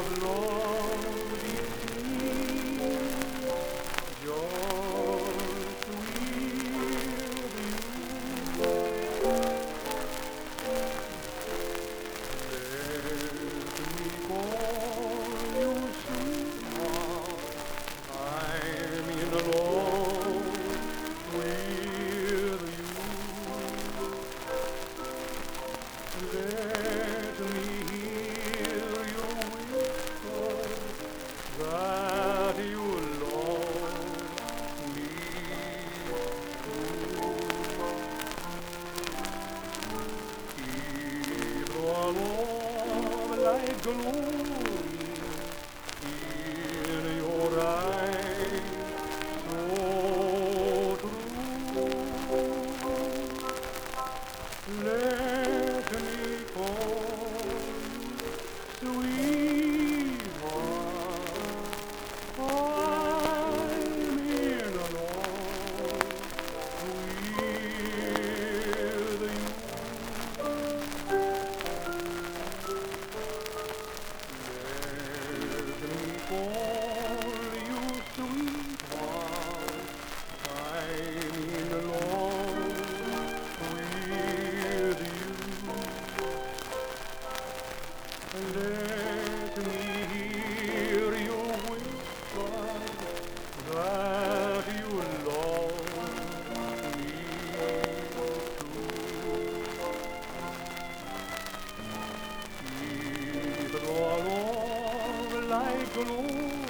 love it seems just with you. Let me call you sweetheart. I'm in love with you. Let me hear you whisper that you love me too. Keep our love like glory in your eyes, so true. Let me call you sweetheart. I'm in love with you. Let me call you sweetheart. I'm in love with you. Let me hear you whisper that you love me too. Keep our love like glue